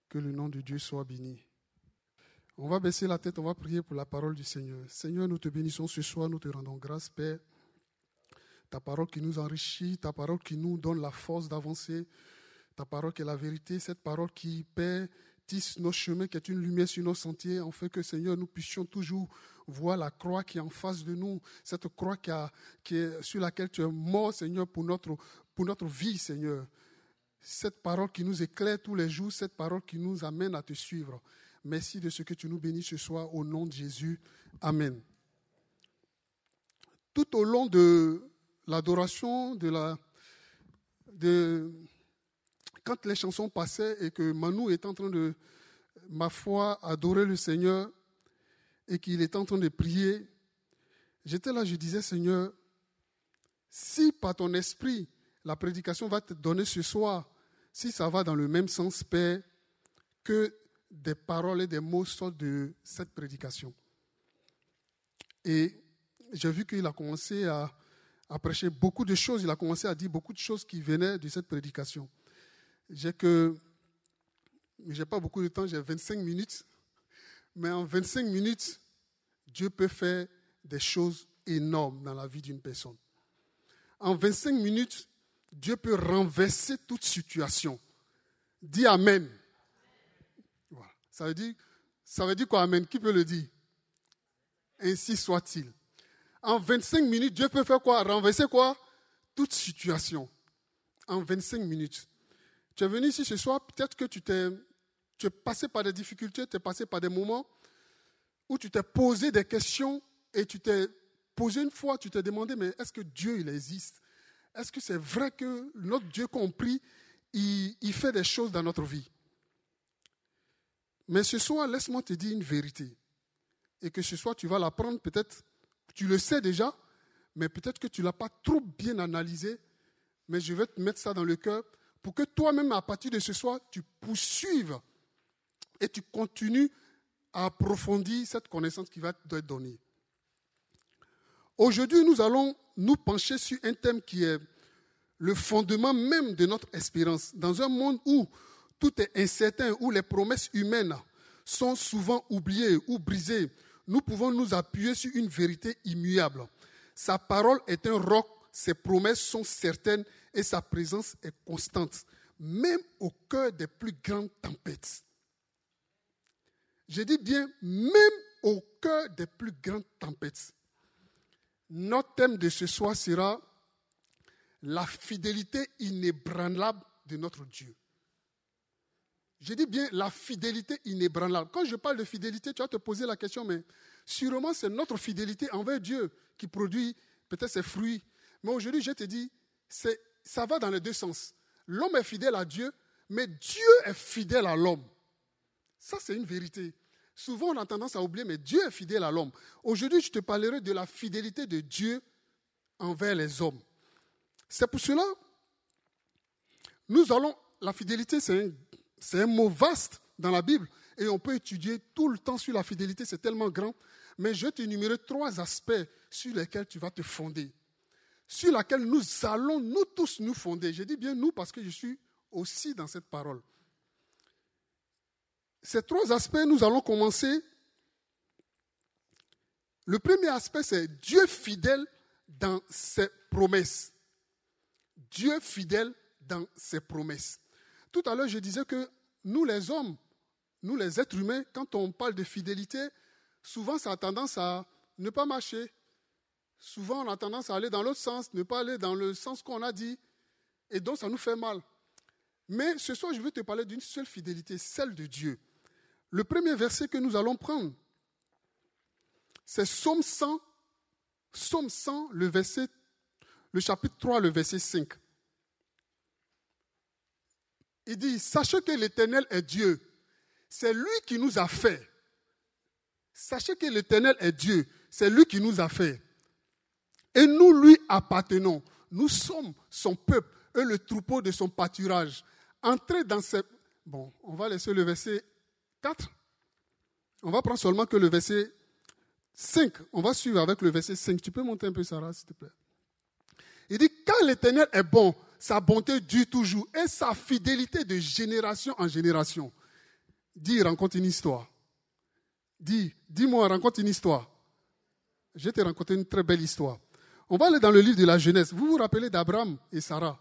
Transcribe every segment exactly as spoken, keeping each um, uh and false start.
Que le nom de Dieu soit béni. On va baisser la tête, on va prier pour la parole du Seigneur. Seigneur, nous te bénissons ce soir, nous te rendons grâce, Père. Ta parole qui nous enrichit, ta parole qui nous donne la force d'avancer, ta parole qui est la vérité, cette parole qui, Père, tisse nos chemins, qui est une lumière sur nos sentiers, en fait que, Seigneur, nous puissions toujours voir la croix qui est en face de nous, cette croix qui, a, qui est, sur laquelle tu es mort, Seigneur, pour notre, pour notre vie, Seigneur. Cette parole qui nous éclaire tous les jours, cette parole qui nous amène à te suivre. Merci de ce que tu nous bénis ce soir au nom de Jésus. Amen. Tout au long de l'adoration, de la, de, quand les chansons passaient et que Manu était en train de, ma foi, adorer le Seigneur et qu'il était en train de prier, j'étais là, je disais, Seigneur, si par ton esprit, la prédication va te donner ce soir, si ça va dans le même sens, Père, que des paroles et des mots sortent de cette prédication. Et j'ai vu qu'il a commencé à, à prêcher beaucoup de choses, il a commencé à dire beaucoup de choses qui venaient de cette prédication. J'ai que, j'ai pas beaucoup de temps, j'ai vingt-cinq minutes, mais en vingt-cinq minutes, Dieu peut faire des choses énormes dans la vie d'une personne. En vingt-cinq minutes, Dieu peut renverser toute situation. Dis Amen. Voilà. Ça veut dire, ça veut dire quoi Amen? Qui peut le dire? Ainsi soit-il. En vingt-cinq minutes, Dieu peut faire quoi? Renverser quoi? Toute situation. En vingt-cinq minutes. Tu es venu ici ce soir, peut-être que tu t'es, tu es passé par des difficultés, tu es passé par des moments où tu t'es posé des questions et tu t'es posé une fois, tu t'es demandé, mais est-ce que Dieu il existe? Est-ce que c'est vrai que notre Dieu compris, il, il fait des choses dans notre vie? Mais ce soir, laisse-moi te dire une vérité. Et que ce soir, tu vas l'apprendre, peut-être, tu le sais déjà, mais peut-être que tu ne l'as pas trop bien analysé. Mais je vais te mettre ça dans le cœur pour que toi-même, à partir de ce soir, tu poursuives et tu continues à approfondir cette connaissance qui va te être donnée. Aujourd'hui, nous allons nous pencher sur un thème qui est le fondement même de notre espérance. Dans un monde où tout est incertain, où les promesses humaines sont souvent oubliées ou brisées, nous pouvons nous appuyer sur une vérité immuable. Sa parole est un roc, ses promesses sont certaines et sa présence est constante, même au cœur des plus grandes tempêtes. Je dis bien, même au cœur des plus grandes tempêtes. Notre thème de ce soir sera la fidélité inébranlable de notre Dieu. Je dis bien la fidélité inébranlable. Quand je parle de fidélité, tu vas te poser la question, mais sûrement c'est notre fidélité envers Dieu qui produit peut-être ses fruits. Mais aujourd'hui, je te dis, c'est, ça va dans les deux sens. L'homme est fidèle à Dieu, mais Dieu est fidèle à l'homme. Ça, c'est une vérité. Souvent, on a tendance à oublier, mais Dieu est fidèle à l'homme. Aujourd'hui, je te parlerai de la fidélité de Dieu envers les hommes. C'est pour cela, nous allons, la fidélité, c'est un, c'est un mot vaste dans la Bible, et on peut étudier tout le temps sur la fidélité, c'est tellement grand. Mais je vais t'énumérer trois aspects sur lesquels tu vas te fonder, sur lesquels nous allons, nous tous, nous fonder. Je dis bien nous parce que je suis aussi dans cette parole. Ces trois aspects, nous allons commencer. Le premier aspect, c'est Dieu fidèle dans ses promesses. Dieu fidèle dans ses promesses. Tout à l'heure, je disais que nous, les hommes, nous, les êtres humains, quand on parle de fidélité, souvent, ça a tendance à ne pas marcher. Souvent, on a tendance à aller dans l'autre sens, ne pas aller dans le sens qu'on a dit. Et donc, ça nous fait mal. Mais ce soir, je veux te parler d'une seule fidélité, celle de Dieu. Le premier verset que nous allons prendre, c'est Psaume cent, Psaume cent, le verset, le chapitre trois, le verset cinq. Il dit, sachez que l'Éternel est Dieu. C'est lui qui nous a fait. Sachez que l'Éternel est Dieu. C'est lui qui nous a fait. Et nous lui appartenons. Nous sommes son peuple et le troupeau de son pâturage. Entrez dans ce... Bon, on va laisser le verset quatre. On va prendre seulement que le verset cinq. On va suivre avec le verset cinq. Tu peux monter un peu, Sarah, s'il te plaît. Il dit, car l'Éternel est bon, sa bonté dure toujours et sa fidélité de génération en génération. Dis, raconte une histoire. Dis, dis-moi, raconte une histoire. Je vais te raconter une très belle histoire. On va aller dans le livre de la Genèse. Vous vous rappelez d'Abraham et Sarah.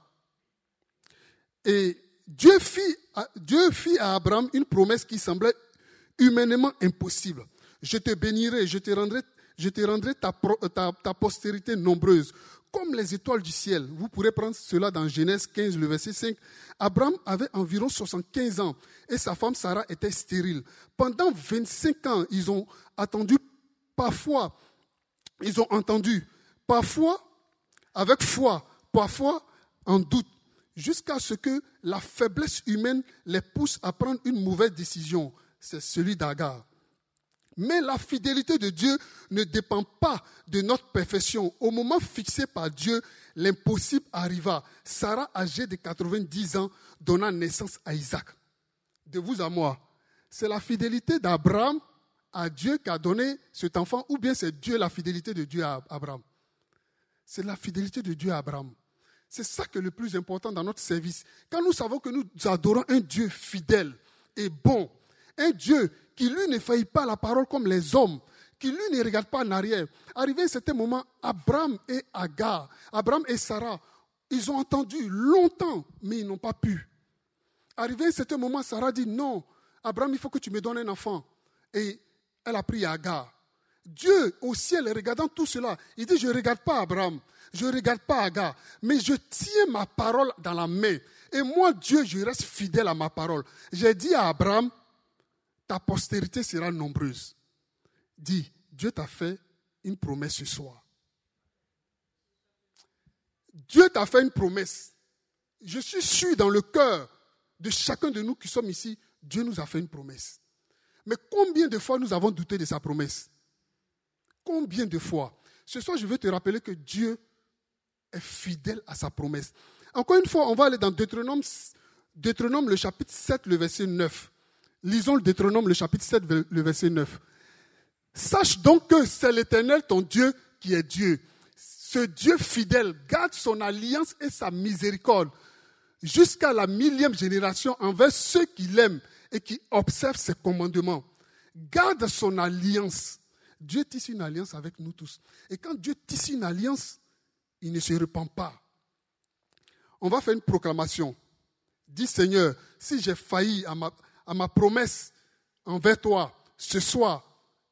Et Dieu fit, Dieu fit à Abraham une promesse qui semblait humainement impossible. Je te bénirai, je te rendrai, je te rendrai ta, ta, ta postérité nombreuse, comme les étoiles du ciel. Vous pourrez prendre cela dans Genèse quinze, le verset cinq. Abraham avait environ soixante-quinze ans et sa femme Sarah était stérile. Pendant vingt-cinq ans, ils ont attendu, parfois, ils ont entendu, parfois avec foi, parfois en doute, jusqu'à ce que la faiblesse humaine les pousse à prendre une mauvaise décision. C'est celui d'Agar. Mais la fidélité de Dieu ne dépend pas de notre perfection. Au moment fixé par Dieu, l'impossible arriva. Sarah, âgée de quatre-vingt-dix ans, donna naissance à Isaac. De vous à moi, c'est la fidélité d'Abraham à Dieu qui a donné cet enfant, ou bien c'est Dieu, la fidélité de Dieu à Abraham. C'est la fidélité de Dieu à Abraham. C'est ça qui est le plus important dans notre service. Quand nous savons que nous adorons un Dieu fidèle et bon, un Dieu qui lui ne faillit pas la parole comme les hommes, qui lui ne regarde pas en arrière. Arrivé à un certain moment, Abraham et Agar, Abraham et Sarah, ils ont entendu longtemps, mais ils n'ont pas pu. Arrivé à un certain moment, Sarah dit non, Abraham, il faut que tu me donnes un enfant. Et elle a pris Agar. Dieu au ciel, regardant tout cela, il dit, je ne regarde pas Abraham, je ne regarde pas Agar, mais je tiens ma parole dans la main. Et moi, Dieu, je reste fidèle à ma parole. J'ai dit à Abraham, ta postérité sera nombreuse. Dis, Dieu t'a fait une promesse ce soir. Dieu t'a fait une promesse. Je suis sûr dans le cœur de chacun de nous qui sommes ici, Dieu nous a fait une promesse. Mais combien de fois nous avons douté de sa promesse? Combien de fois? Ce soir, je veux te rappeler que Dieu est fidèle à sa promesse. Encore une fois, on va aller dans Deutéronome, Deutéronome le chapitre sept, le verset neuf. Lisons le Deutéronome, le chapitre sept, le verset neuf. Sache donc que c'est l'Éternel, ton Dieu, qui est Dieu. Ce Dieu fidèle garde son alliance et sa miséricorde jusqu'à la millième génération envers ceux qui l'aiment et qui observent ses commandements. Garde son alliance. Dieu tisse une alliance avec nous tous. Et quand Dieu tisse une alliance, il ne se repent pas. On va faire une proclamation. Dis Seigneur, si j'ai failli à ma, à ma promesse envers toi ce soir,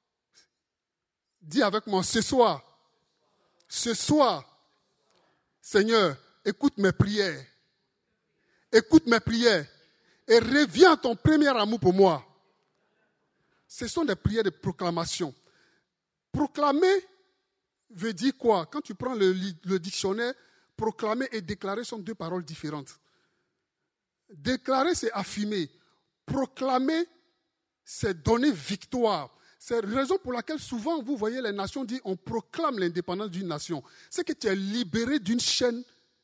dis avec moi ce soir, ce soir, Seigneur, écoute mes prières. Écoute mes prières et reviens à ton premier amour pour moi. Ce sont des prières de proclamation. Proclamer veut dire quoi? Quand tu prends le, le dictionnaire, proclamer et déclarer sont deux paroles différentes. Déclarer, c'est affirmer. Proclamer, c'est donner victoire. C'est la raison pour laquelle souvent, vous voyez, les nations disent on proclame l'indépendance d'une nation. C'est que tu es libéré d'une chaîne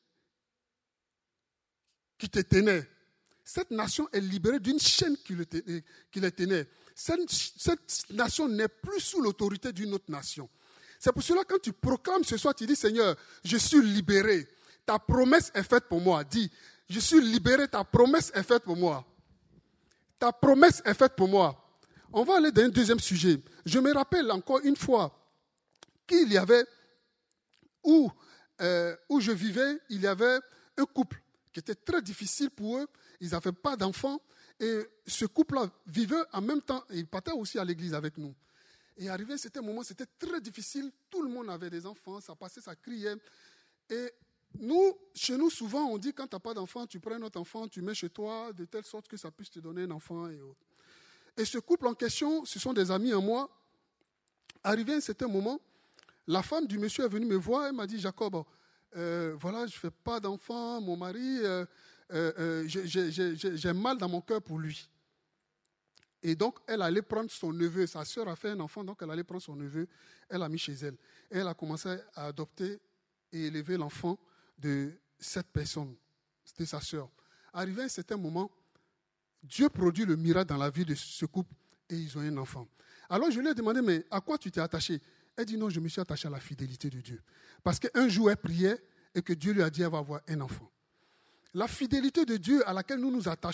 qui te tenait. Cette nation est libérée d'une chaîne qui le tenait, qui les tenait. Cette, cette nation n'est plus sous l'autorité d'une autre nation. C'est pour cela que quand tu proclames ce soir, tu dis Seigneur, je suis libéré. Ta promesse est faite pour moi. Dis, je suis libéré, ta promesse est faite pour moi. Ta promesse est faite pour moi. On va aller dans un deuxième sujet. Je me rappelle encore une fois qu'il y avait, où, euh, où je vivais, il y avait un couple qui était très difficile pour eux. Ils n'avaient pas d'enfants. Et ce couple-là vivait en même temps, et il partait aussi à l'église avec nous. Et arrivé à ce moment, c'était très difficile. Tout le monde avait des enfants, ça passait, ça criait. Et nous, chez nous, souvent, on dit quand tu n'as pas d'enfant, tu prends un autre enfant, tu mets chez toi, de telle sorte que ça puisse te donner un enfant et autres. Et ce couple en question, ce sont des amis à moi. Arrivé à un certain moment, la femme du monsieur est venue me voir et m'a dit, Jacob, euh, voilà, je ne fais pas d'enfant, mon mari, euh, euh, euh, j'ai, j'ai, j'ai, j'ai mal dans mon cœur pour lui. Et donc, elle allait prendre son neveu. Sa sœur a fait un enfant, donc elle allait prendre son neveu. Elle l'a mis chez elle. Et elle a commencé à adopter et élever l'enfant de cette personne, de sa sœur. Arrivé à un certain moment, Dieu produit le miracle dans la vie de ce couple et ils ont un enfant. Alors je lui ai demandé, mais à quoi tu t'es attaché? Elle dit non, je me suis attaché à la fidélité de Dieu. Parce qu'un jour, elle priait et que Dieu lui a dit qu'elle va avoir un enfant. La fidélité de Dieu à laquelle nous nous attachons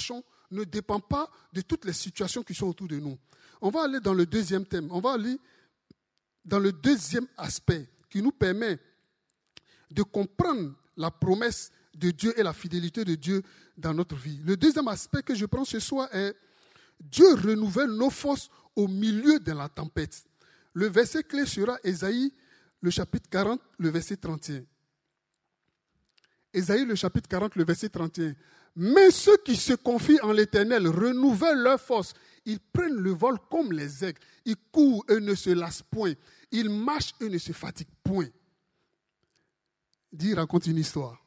ne dépend pas de toutes les situations qui sont autour de nous. On va aller dans le deuxième thème. On va aller dans le deuxième aspect qui nous permet de comprendre la promesse de Dieu et la fidélité de Dieu dans notre vie. Le deuxième aspect que je prends ce soir est Dieu renouvelle nos forces au milieu de la tempête. Le verset clé sera Ésaïe, le chapitre quarante, le verset trente et un. Ésaïe, le chapitre quarante, le verset trente et un. Mais ceux qui se confient en l'Éternel renouvellent leur force. Ils prennent le vol comme les aigles. Ils courent et ne se lassent point. Ils marchent et ne se fatiguent point. Dis, raconte une histoire.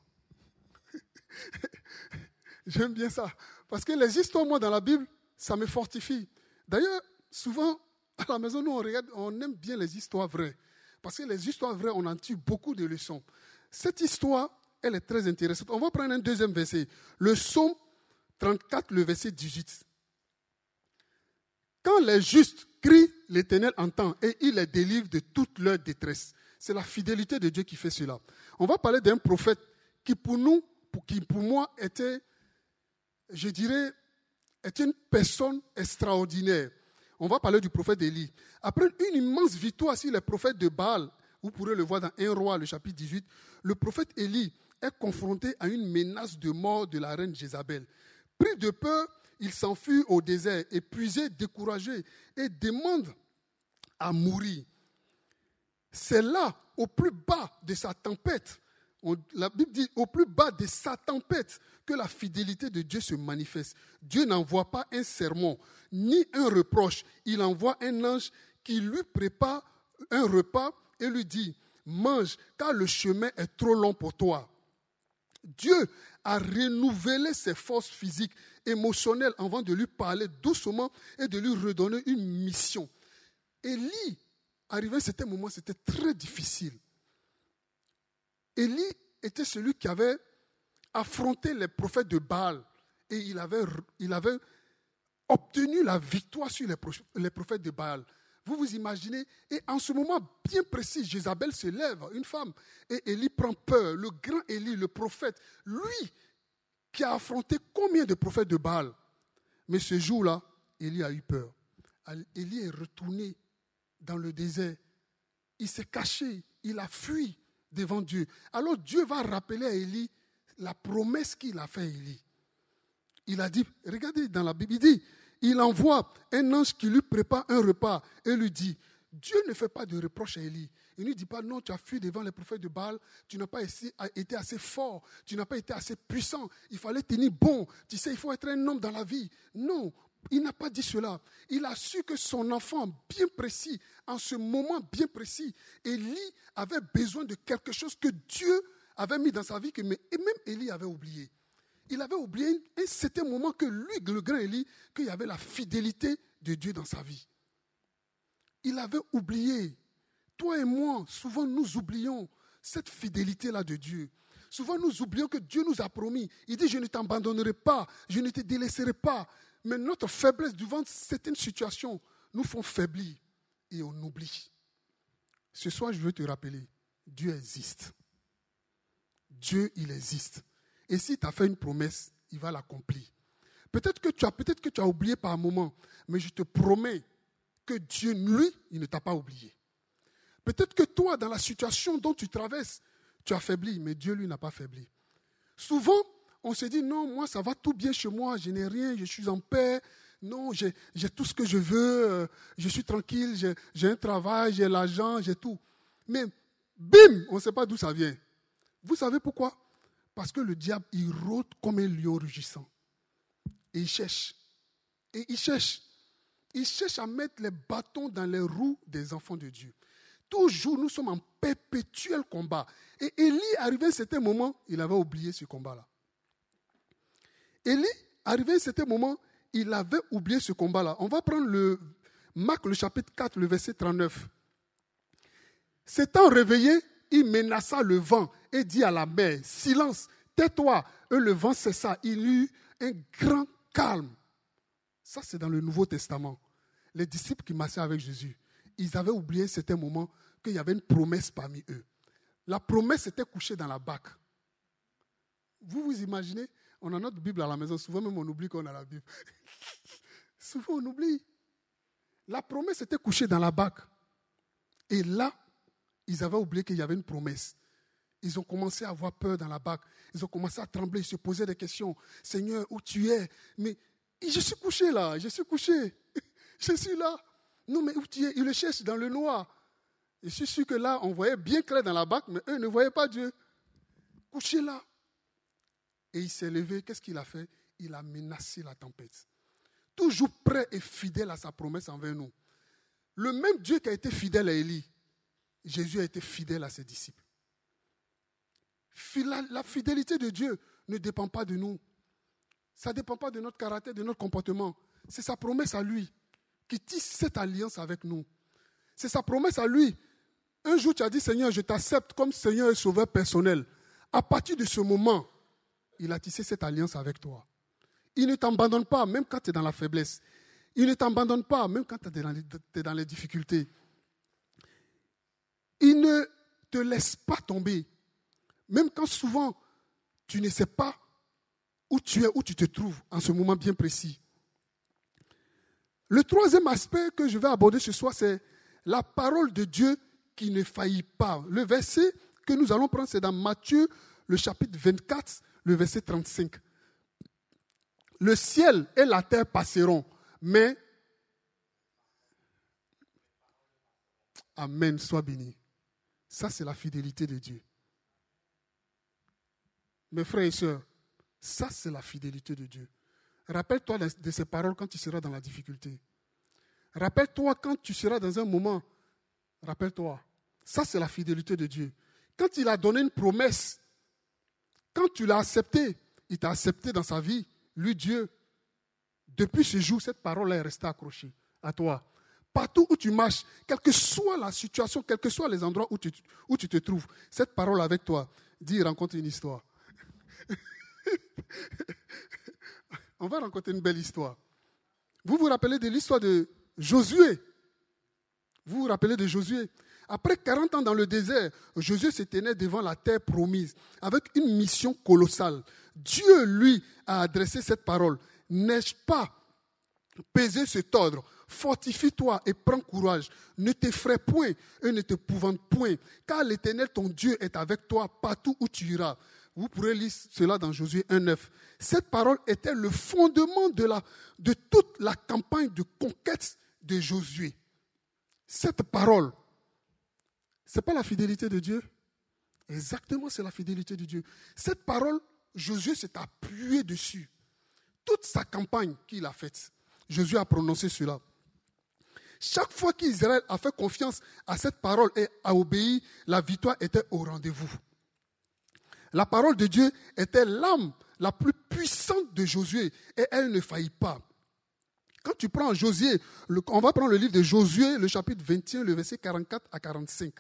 J'aime bien ça. Parce que les histoires, moi, dans la Bible, ça me fortifie. D'ailleurs, souvent, à la maison, nous, on regarde, on aime bien les histoires vraies. Parce que les histoires vraies, on en tire beaucoup de leçons. Cette histoire, elle est très intéressante. On va prendre un deuxième verset. Le psaume trente-quatre, le verset dix-huit. Quand les justes crient, l'Éternel entend et il les délivre de toute leur détresse. C'est la fidélité de Dieu qui fait cela. On va parler d'un prophète qui pour nous, qui pour moi était, je dirais, était une personne extraordinaire. On va parler du prophète Élie. Après une immense victoire sur les prophètes de Baal, vous pourrez le voir dans un roi, le chapitre dix-huit, le prophète Élie est confronté à une menace de mort de la reine Jézabel. Pris de peur, il s'enfuit au désert, épuisé, découragé, et demande à mourir. C'est là, au plus bas de sa tempête, on, la Bible dit, au plus bas de sa tempête, que la fidélité de Dieu se manifeste. Dieu n'envoie pas un sermon, ni un reproche. Il envoie un ange qui lui prépare un repas et lui dit, mange, car le chemin est trop long pour toi. Dieu a renouvelé ses forces physiques, émotionnelles, avant de lui parler doucement et de lui redonner une mission. Élie, arrivé à ce moment, c'était très difficile. Élie était celui qui avait affronté les prophètes de Baal et il avait, il avait obtenu la victoire sur les prophètes de Baal. Vous vous imaginez, et en ce moment bien précis, Jézabel se lève, une femme, et Élie prend peur. Le grand Élie, le prophète, lui qui a affronté combien de prophètes de Baal. Mais ce jour-là, Élie a eu peur. Élie est retourné dans le désert. Il s'est caché, il a fui devant Dieu. Alors Dieu va rappeler à Élie la promesse qu'il a faite à Élie. Il a dit, regardez dans la Bible, il dit, il envoie un ange qui lui prépare un repas et lui dit, Dieu ne fait pas de reproche à Élie. Il ne lui dit pas, non, tu as fui devant les prophètes de Baal, tu n'as pas été assez fort, tu n'as pas été assez puissant, il fallait tenir bon, tu sais, il faut être un homme dans la vie. Non, il n'a pas dit cela. Il a su que son enfant, bien précis, en ce moment bien précis, Élie avait besoin de quelque chose que Dieu avait mis dans sa vie, que même Élie avait oublié. Il avait oublié un certain moment que lui, le grand Élie, qu'il y avait la fidélité de Dieu dans sa vie. Il avait oublié. Toi et moi, souvent nous oublions cette fidélité-là de Dieu. Souvent nous oublions que Dieu nous a promis. Il dit, je ne t'abandonnerai pas, je ne te délaisserai pas. Mais notre faiblesse devant certaines situations nous font faiblir et on oublie. Ce soir, je veux te rappeler, Dieu existe. Dieu, il existe. Et si tu as fait une promesse, il va l'accomplir. Peut-être que tu as, peut-être que tu as oublié par un moment, mais je te promets que Dieu, lui, il ne t'a pas oublié. Peut-être que toi, dans la situation dont tu traverses, tu as faibli, mais Dieu, lui, n'a pas faibli. Souvent, on se dit, non, moi, ça va tout bien chez moi, je n'ai rien, je suis en paix. Non, j'ai, j'ai tout ce que je veux, euh, je suis tranquille, j'ai, j'ai un travail, j'ai l'argent, j'ai tout. Mais, bim, on ne sait pas d'où ça vient. Vous savez pourquoi? Parce que le diable, il rôde comme un lion rugissant. Et il cherche. Et il cherche. Il cherche à mettre les bâtons dans les roues des enfants de Dieu. Toujours, nous sommes en perpétuel combat. Et Élie, arrivé à un certain moment, il avait oublié ce combat-là. Élie, arrivé à un certain moment, il avait oublié ce combat-là. On va prendre le Marc, le chapitre quatre, le verset trente-neuf. S'étant réveillé, il menaça le vent et dit à la mer, « Silence, tais-toi !» Et le vent cessa. Il eut un grand calme. Ça, c'est dans le Nouveau Testament. Les disciples qui marchaient avec Jésus, ils avaient oublié à un certain moment qu'il y avait une promesse parmi eux. La promesse était couchée dans la barque. Vous vous imaginez? On a notre Bible à la maison. Souvent même on oublie qu'on a la Bible. Souvent on oublie. La promesse était couchée dans la bague. Et là, ils avaient oublié qu'il y avait une promesse. Ils ont commencé à avoir peur dans la bague. Ils ont commencé à trembler, ils se posaient des questions. Seigneur, où tu es? Mais je suis couché là, je suis couché. Je suis là. Non, mais où tu es? Ils le cherchent dans le noir. Je suis sûr que là, on voyait bien clair dans la bague, mais eux ne voyaient pas Dieu. Couché là. Et il s'est levé. Qu'est-ce qu'il a fait? Il a menacé la tempête. Toujours prêt et fidèle à sa promesse envers nous. Le même Dieu qui a été fidèle à Élie, Jésus a été fidèle à ses disciples. La fidélité de Dieu ne dépend pas de nous. Ça ne dépend pas de notre caractère, de notre comportement. C'est sa promesse à lui qui tisse cette alliance avec nous. C'est sa promesse à lui. Un jour, tu as dit, Seigneur, je t'accepte comme Seigneur et Sauveur personnel. À partir de ce moment, il a tissé cette alliance avec toi. Il ne t'abandonne pas, même quand tu es dans la faiblesse. Il ne t'abandonne pas, même quand tu es dans les difficultés. Il ne te laisse pas tomber. Même quand souvent, tu ne sais pas où tu es, où tu te trouves en ce moment bien précis. Le troisième aspect que je vais aborder ce soir, c'est la parole de Dieu qui ne faillit pas. Le verset que nous allons prendre, c'est dans Matthieu, le chapitre vingt-quatre, le verset trente-cinq. Le ciel et la terre passeront, mais... Amen, sois béni. Ça, c'est la fidélité de Dieu. Mes frères et sœurs, ça, c'est la fidélité de Dieu. Rappelle-toi de ces paroles quand tu seras dans la difficulté. Rappelle-toi quand tu seras dans un moment. Rappelle-toi. Ça, c'est la fidélité de Dieu. Quand il a donné une promesse, quand tu l'as accepté, il t'a accepté dans sa vie, lui, Dieu. Depuis ce jour, cette parole est restée accrochée à toi. Partout où tu marches, quelle que soit la situation, quels que soient les endroits où tu, où tu te trouves, cette parole avec toi, dis, rencontre une histoire. On va raconter une belle histoire. Vous vous rappelez de l'histoire de Josué? Vous vous rappelez de Josué? Après quarante ans dans le désert, Josué se tenait devant la terre promise avec une mission colossale. Dieu, lui, a adressé cette parole. N'ai-je pas pesé cet ordre? Fortifie-toi et prends courage. Ne t'effraie point et ne t'épouvante point, car l'Éternel, ton Dieu, est avec toi partout où tu iras. Vous pourrez lire cela dans Josué un neuf. Cette parole était le fondement de, la, de toute la campagne de conquête de Josué. Cette parole, ce n'est pas la fidélité de Dieu? Exactement, c'est la fidélité de Dieu. Cette parole, Josué s'est appuyé dessus. Toute sa campagne qu'il a faite, Josué a prononcé cela. Chaque fois qu'Israël a fait confiance à cette parole et a obéi, la victoire était au rendez-vous. La parole de Dieu était l'âme la plus puissante de Josué et elle ne faillit pas. Quand tu prends Josué, le, on va prendre le livre de Josué, le chapitre vingt et un, le verset quarante-quatre à quarante-cinq.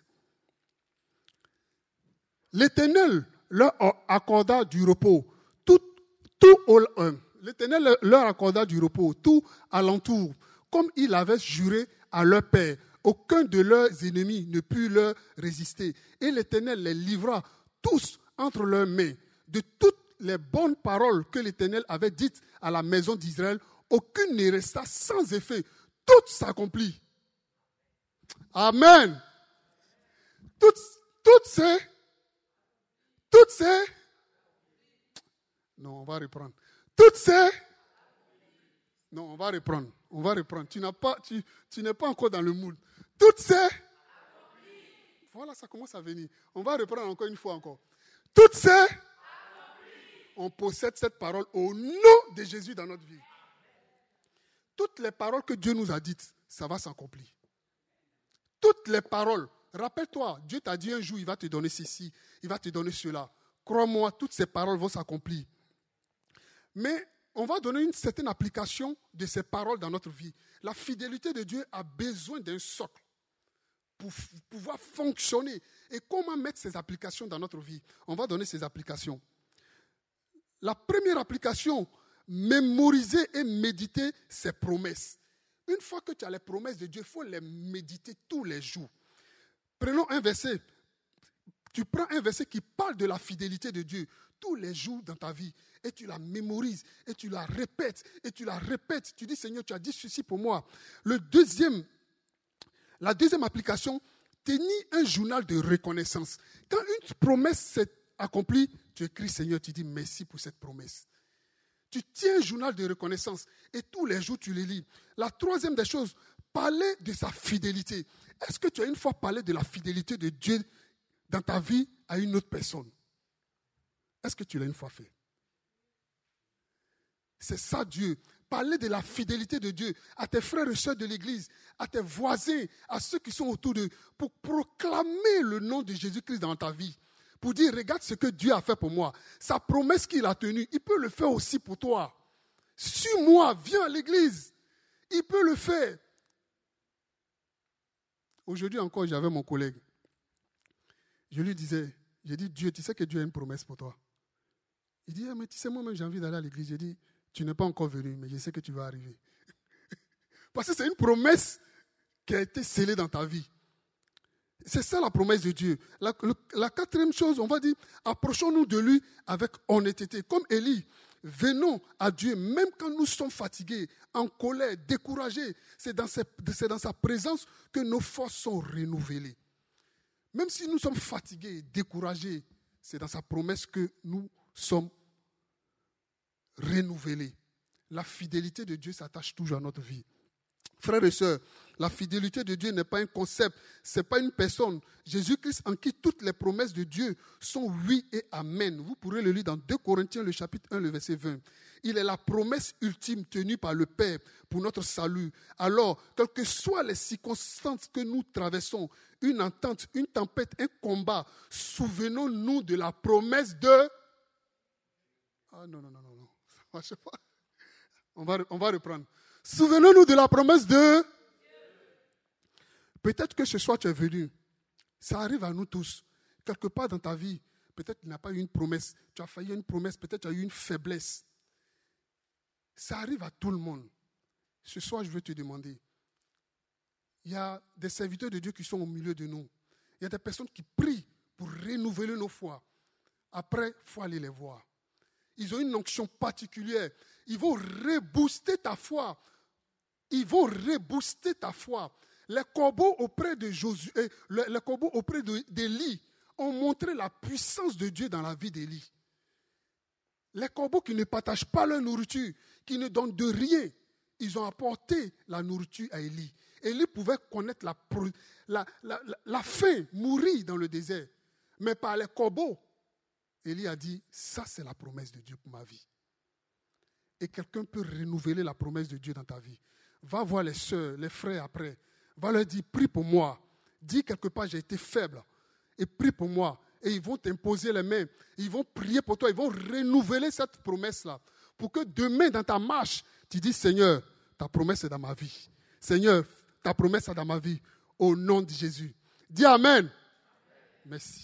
L'Éternel leur accorda du repos. Tout, tout au, euh, L'Éternel leur accorda du repos, tout alentour, comme il avait juré à leur père. Aucun de leurs ennemis ne put leur résister. Et l'Éternel les livra tous entre leurs mains. De toutes les bonnes paroles que l'Éternel avait dites à la maison d'Israël, aucune ne resta sans effet. Tout s'accomplit. Amen. Toutes, toutes ces... Toutes ces... Non, on va reprendre. Toutes ces... Non, on va reprendre. On va reprendre. Tu n'as pas, tu, tu n'es pas encore dans le mood. Toutes ces... Voilà, ça commence à venir. On va reprendre encore une fois encore. Toutes ces... On possède cette parole au nom de Jésus dans notre vie. Toutes les paroles que Dieu nous a dites, ça va s'accomplir. Toutes les paroles. Rappelle-toi, Dieu t'a dit un jour, il va te donner ceci, il va te donner cela. Crois-moi, toutes ces paroles vont s'accomplir. Mais on va donner une certaine application de ces paroles dans notre vie. La fidélité de Dieu a besoin d'un socle pour pouvoir fonctionner. Et comment mettre ces applications dans notre vie? On va donner ces applications. La première application, mémoriser et méditer ses promesses. Une fois que tu as les promesses de Dieu, il faut les méditer tous les jours. Prenons un verset. Tu prends un verset qui parle de la fidélité de Dieu tous les jours dans ta vie et tu la mémorises et tu la répètes et tu la répètes. Tu dis, Seigneur, tu as dit ceci pour moi. Le deuxième, la deuxième application, tenir un journal de reconnaissance. Quand une promesse s'est accomplie, tu écris, Seigneur, tu dis merci pour cette promesse. Tu tiens un journal de reconnaissance et tous les jours tu le lis. La troisième des choses, parler de sa fidélité. Est-ce que tu as une fois parlé de la fidélité de Dieu dans ta vie à une autre personne? Est-ce que tu l'as une fois fait? C'est ça Dieu. Parler de la fidélité de Dieu à tes frères et sœurs de l'église, à tes voisins, à ceux qui sont autour d'eux, pour proclamer le nom de Jésus-Christ dans ta vie. Pour dire, regarde ce que Dieu a fait pour moi. Sa promesse qu'il a tenue, il peut le faire aussi pour toi. Suis-moi, viens à l'église. Il peut le faire. Aujourd'hui encore, j'avais mon collègue. Je lui disais, j'ai dit, Dieu, tu sais que Dieu a une promesse pour toi. Il dit, ah, mais tu sais, moi-même, j'ai envie d'aller à l'église. J'ai dit, tu n'es pas encore venu, mais je sais que tu vas arriver. Parce que c'est une promesse qui a été scellée dans ta vie. C'est ça la promesse de Dieu. La, le, la quatrième chose, on va dire, approchons-nous de lui avec honnêteté. Comme Élie, venons à Dieu, même quand nous sommes fatigués, en colère, découragés. C'est dans, ses, c'est dans sa présence que nos forces sont renouvelées. Même si nous sommes fatigués, découragés, c'est dans sa promesse que nous sommes renouvelés. La fidélité de Dieu s'attache toujours à notre vie. Frères et sœurs, la fidélité de Dieu n'est pas un concept, ce n'est pas une personne. Jésus-Christ en qui toutes les promesses de Dieu sont oui et amen. Vous pourrez le lire dans deux Corinthiens, le chapitre un, le verset vingt. Il est la promesse ultime tenue par le Père pour notre salut. Alors, quelles que soient les circonstances que nous traversons, une entente, une tempête, un combat, souvenons-nous de la promesse de... Ah non, non, non, non, non. Je sais pas. On va, on va reprendre. Souvenons-nous de la promesse de... Peut-être que ce soir tu es venu. Ça arrive à nous tous. Quelque part dans ta vie, peut-être qu'il n'y a pas eu une promesse. Tu as failli à une promesse, peut-être tu as eu une faiblesse. Ça arrive à tout le monde. Ce soir, je veux te demander. Il y a des serviteurs de Dieu qui sont au milieu de nous. Il y a des personnes qui prient pour renouveler nos foi. Après, il faut aller les voir. Ils ont une onction particulière. Ils vont rebooster ta foi. Ils vont rebooster ta foi. Les corbeaux auprès de Josué, les, les corbeaux auprès de, d'Élie ont montré la puissance de Dieu dans la vie d'Élie. Les corbeaux qui ne partagent pas leur nourriture, qui ne donnent de rien, ils ont apporté la nourriture à Élie. Élie pouvait connaître la, la, la, la, la faim, mourir dans le désert. Mais par les corbeaux, Élie a dit, ça c'est la promesse de Dieu pour ma vie. Et quelqu'un peut renouveler la promesse de Dieu dans ta vie. Va voir les sœurs, les frères après. Va leur dire, prie pour moi. Dis quelque part, j'ai été faible. Et prie pour moi. Et ils vont t'imposer les mains. Ils vont prier pour toi. Ils vont renouveler cette promesse-là. Pour que demain, dans ta marche, tu dis, Seigneur, ta promesse est dans ma vie. Seigneur, ta promesse est dans ma vie. Au nom de Jésus. Dis Amen. Amen. Merci.